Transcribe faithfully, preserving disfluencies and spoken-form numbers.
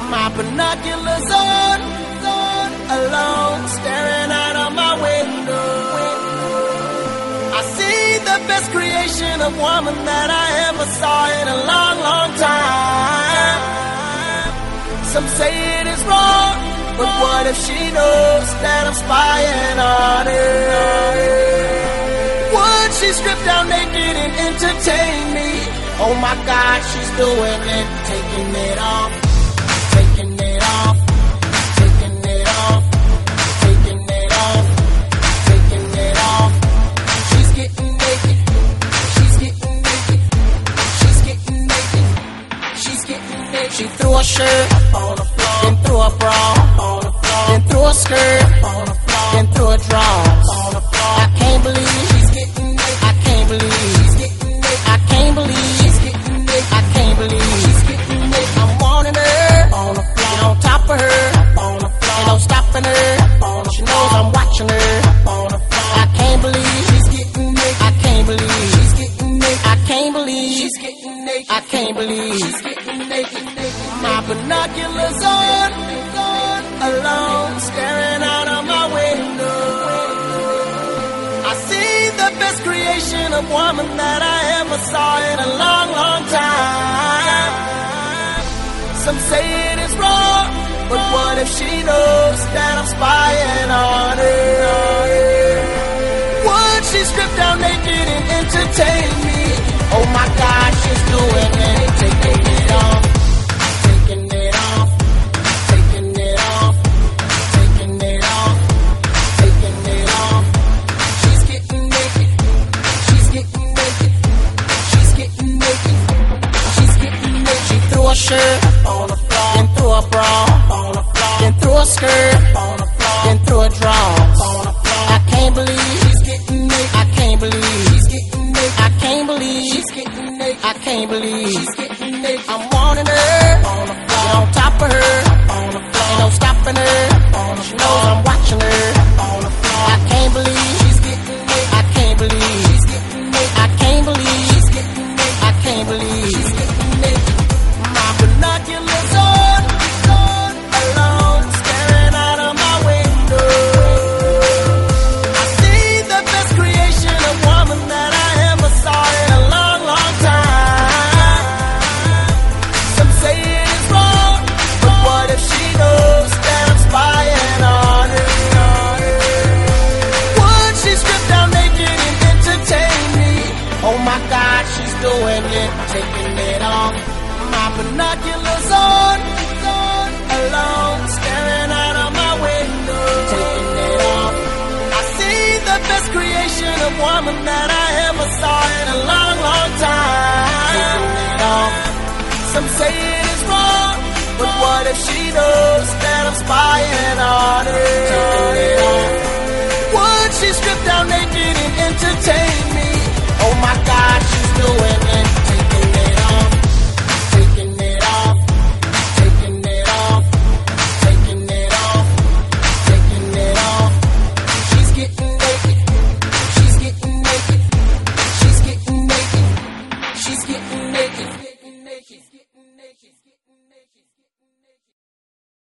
My binoculars on, alone, staring out of my window. I see the best creation of woman that I ever saw in a long, long time. Some say it is wrong, but what if she knows that I'm spying on her? Would she strip down naked and entertain me? Oh my God, she's doing it, taking it off. Taking it off, taking it off, taking it off, taking it off. She's getting naked, she's getting naked, she's getting naked, she's getting naked. She threw a shirt up on the floor, then threw a bra up on the floor, then threw a skirt up on the floor, then threw a drawers on the floor. I can't believe she's getting naked. I can't believe she's getting naked. I can't believe she's getting naked. I can't believe she's getting naked. I'm wanting her on the floor, on top of her, on the floor. Ain't no stopping her. She knows I'm watching her on the floor. I can't believe she's getting naked. I can't believe she's getting naked. I can't believe she's getting naked. I can't believe she's getting naked. My binoculars on, alone, staring out of my window. I see the best creation of woman that I ever saw in a long, long time. Some say it is wrong, but what if she knows that I'm spying on her? Would she strip down naked and entertain me? Oh my God, she's doing it, taking it off, taking it off, taking it off, taking it off, taking it off. She's getting naked, she's getting naked, she's getting naked, she's getting naked. She threw a shirt on the floor, then threw a bra on the floor, then threw a skirt on the floor, then threw a drawers on the floor. I can't believe she's getting naked. I can't believe she's getting naked. I can't believe she's getting naked. I can't believe she's getting naked. I'm wanting her on the floor, get on top of her on the floor. Ain't no stopping her. She knows I'm watching her on the floor. I can't believe she's getting naked. I can't believe she's getting naked. I can't believe she's getting naked. I can't believe she's getting naked. My binoculars on, alone, staring out of my window. I see the best creation of woman that I ever saw in a long, long time. Some say it is wrong, but what if she knows that I'm spying on her? Would she strip down naked and entertain me? Oh my God, she's doing it, taking it off. My binoculars on, alone, staring out of my window, taking it off. I see the best creation of woman that I ever saw in a long, long time. Taking it off. Some say it is wrong, but what if she knows that I'm spying on her?